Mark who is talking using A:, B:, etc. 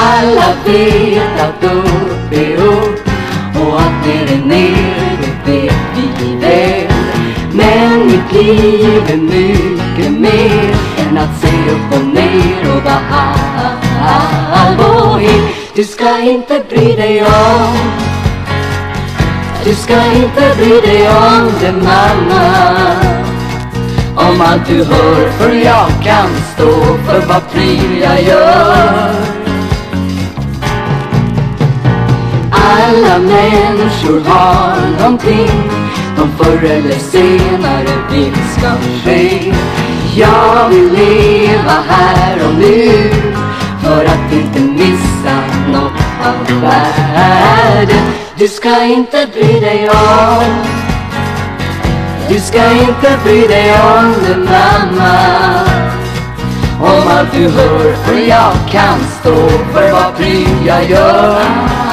A: Alla vet att upp är upp och att ner är ner, det vet vi väl. Men mitt liv är mycket mer än att se upp och ner och vara allvarlig. Du ska inte bry dig om, du ska inte bry dig om det, mamma. Om allt du hör, för jag kan stå för vad pryl jag gör. Alla människor har någonting de förr eller senare vill ska ske. Jag vill leva här och nu för att inte missa något av världen. Du ska inte bry dig om, du ska inte bry dig om det, mamma. Om allt du hör, för jag kan stå för vad pryl jag gör.